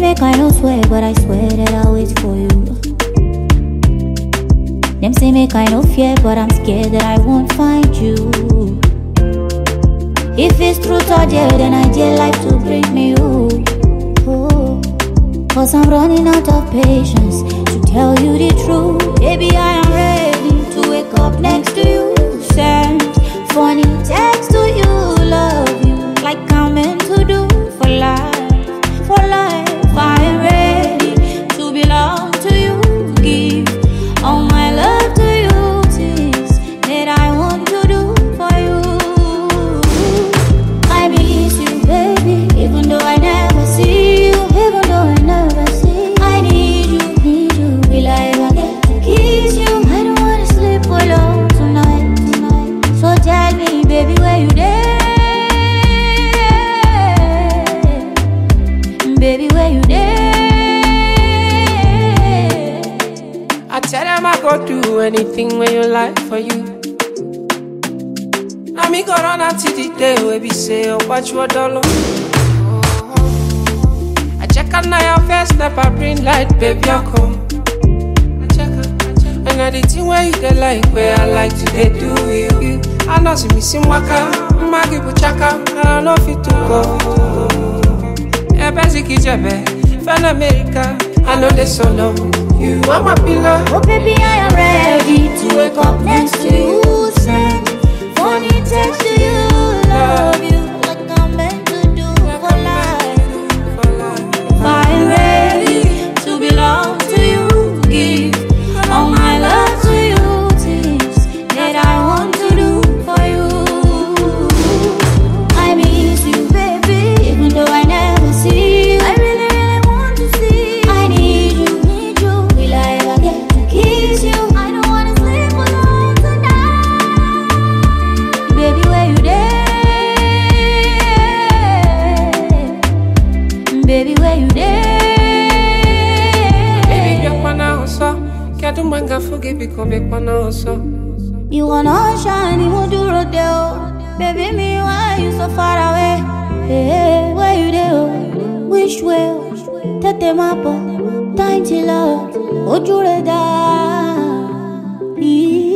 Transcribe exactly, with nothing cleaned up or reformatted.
make I no swear, but I swear that I'll wait for you. Them say make I no fear, but I'm scared that I won't find you. If it's truth or dare, then I dare life to bring me you. Oh, cause I'm running out of patience to tell you the truth. Baby, I am ready to wake up next to you. Send funny text to you, love you like I'm meant to do for life, for life. I am ready to belong to you. Give all my love to you, things that I want to do for you. I miss you, baby, even though I never see you, even though I never see you. I need you, need you, will I ever get to kiss you? I don't wanna sleep alone tonight, tonight. So tell me, baby, where you there? Baby, where you there? I tell them I go do anything when you like for you. Now me go run out till the day where we say, oh, watch your dollar. I check out now your first step, I bring light, baby, I come. I check out, I check out. And now the thing where you dey like, where I like to they do you. I know see me sim waka, magi buchaka, I don't know if it to go. Yeah, basic is your bed, fan America, I know they solo. You are my pillar. Oh baby, I am ready to wake up next to you. Send funny text to you, love you like I'm meant to do for life. I am ready to belong to you. Give all my love to you, things that I want to do for you. I miss you, baby, even though I never see you. I really, really want to see you. I need you, need you. Will I ever get to kiss you? I don't wanna sleep alone tonight. Baby, where you there? Baby, where you there? Baby, you're one also. Can't do manga forgive me, come back one also. You wanna shine, you want to rodeo. Baby, me, why you so far away? Hey, where you there? Which way? Tete mapo, time till love. Ojure da.